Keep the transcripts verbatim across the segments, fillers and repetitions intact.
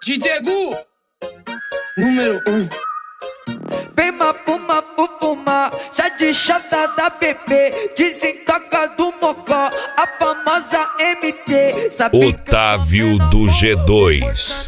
D J Gu, número um. Vem mapuma, pupuma, chá de chata da bebê, desentoca do mocó, a famosa M T. Otávio do G dois.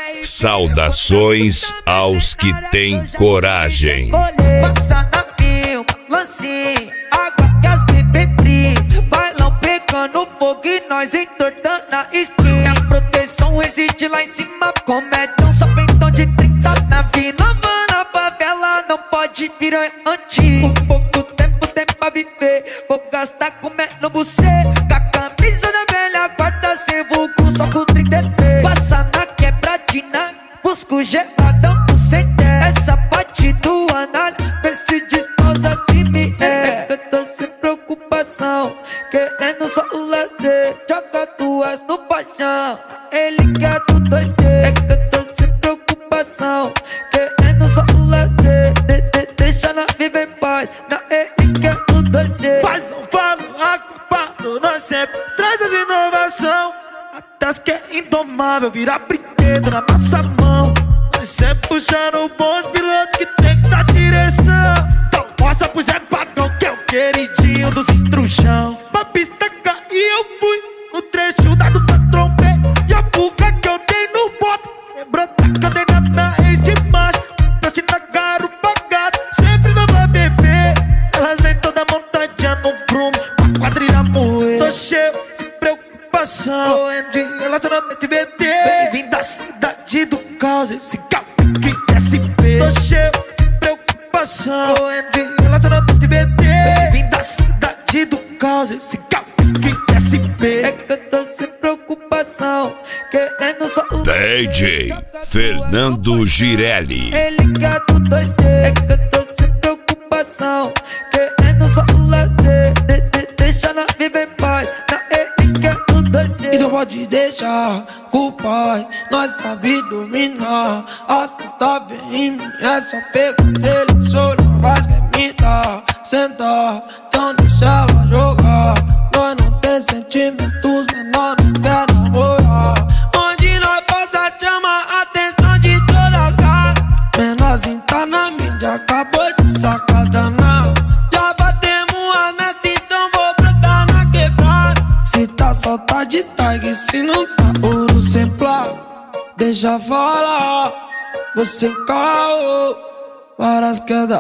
Saudações aos que têm coragem. Passa na pio, lancinho, água que as bebê fris, bailão pegando fogo e nós entortando a espinha. A proteção reside lá em cima, comédia, só pentão de trinta na vida. Na favela não pode virar antigo. Pouco tempo tem pra viver, vou gastar comendo você. Com a camisa da velha guarda, sem vulgo, só com trinta e três. Passa na quebradina, busco geladão do C D. Essa parte do análise, vê se disposa se me é. Eu tô sem preocupação, querendo só o lazer. Joga duas no paixão, ele quer do dois D. Eu tô sem preocupação, querendo só o lazer. De, de, deixa na viver em paz, na ele quer do dois D. Faz um falo, água, paro, nós sempre traz as inovação. Até as que é indomável, virar brinquedo na nossa mão. Nós sempre puxando o bonde, piloto que tem que dar direção. Então mostra pro Zé Pagão que é o queridinho dos intruxão. Pra pista cair eu fui, no trecho dado pra trompei. E a fuga que eu dei no boto, lembrou da cadeira na ex de macho. Pra te nagar o pagado, sempre não vai beber. Elas vêm toda montadinha no prumo, pra quadrilha moer. Tô cheio de preocupação, correndo de relacionamento e V T. Bem-vindo da cidade do caos, esse gal que S P. Tô cheio de preocupação, correndo de relacionamento e V T. Bem-vindo da cidade do caos, esse gal que S P. É que eu tô sem preocupação, querendo só o D J Fernando Girelli. ele quer do dois D. É que eu tô sem preocupação, querendo só o lazer. De, de, deixa na viver em paz, na ele quer do dois D. Então pode deixar com o pai, nós sabe dominar. As putas vem em mim, é só pegar, seleciona, vai que me dá. Sentar, então deixa ela jogar. Nós não tem sentimentos, menor não quer namorar. Onde nós passa chama a atenção de todas as gatas. Menorzinho tá na mídia, acabou de sacar danado. Já batemos a meta, então vou brotar na quebrada. Se tá só tá de tag, se não tá ouro sem placa. Deixa falar, você caô, várias quedas,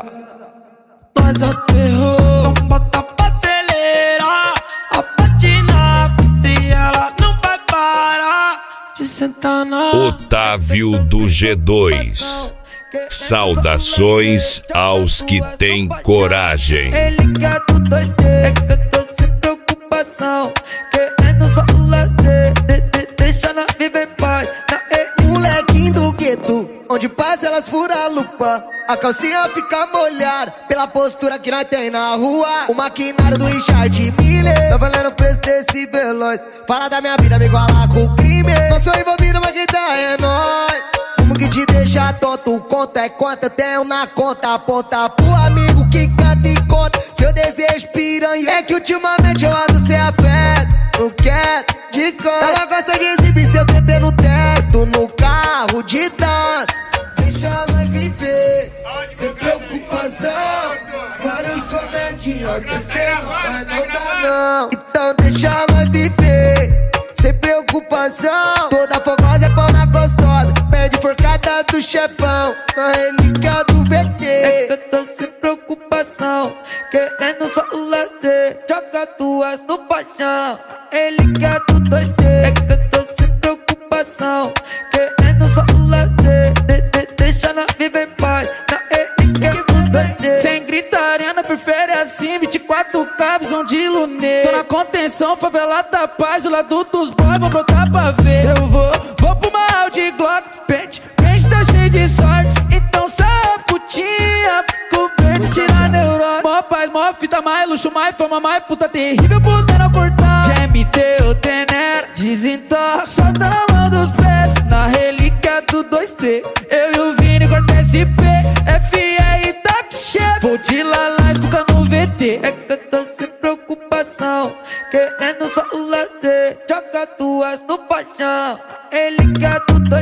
nós aterrou. Então bota pra acelerar, a parte na pista e ela não vai parar de sentar na... Otávio do G dois. Saudações aos que têm coragem. Ele quer do dois D. É que eu tô sem preocupação, querendo só o lazer. De, de, deixa na viver em paz, na ele. Molequinho do gueto, onde passa elas furam a lupa. A calcinha fica molhada pela postura que nós tem na rua. O maquinário do Richard Miller tá valendo o preço desse veloz. Fala da minha vida, me igualar com o crime. Não sou envolvido, mas quem tá é nóis. Fumo que te deixa tonto, conta é quanto eu tenho na conta. Aponta pro amigo que canta e conta seu desejo piranha. É que ultimamente eu ando sem afeto, não quero de canto. Ela gosta de exibir seu T T no teto, no carro de dança. Deixa nós viver, sem preocupação. Vários comedinhos que cê não vai não dar não. Então deixa nós viver, sem preocupação. Toda fogosa é pão na gostosa, pede forcada do chefão, na relíquia do V T. É que eu tô sem preocupação, querendo só o lazer. Joga duas no paixão, ele quer do dois D. É que eu tô sem preocupação, querendo só o lazer. De, de, deixa na viver em paz, na ele quer do dois D. Sem gritaria, não prefere assim, vinte e quatro K, visão de lunê. Tô na contenção, favela da paz, o lado dos boys, vou brotar pra ver. Eu vou, vou pro uma Audi Glock, pente, pente tá cheio de sorte. Então sai putinha, fico verde, tira neurose. Mó paz, mó fita, mais luxo, mais fama, mais puta terrível, puta não cortar. De M T ou Tenera, desentorra, solta na mão dos pés. Na relíquia do dois T, eu e o Vini corta S P, F R tá com chefe. Vou de lalá, escuta no V T. É que eu tô sem preocupação, querendo só o lazer. Joga duas no paixão, ele quer do dois D.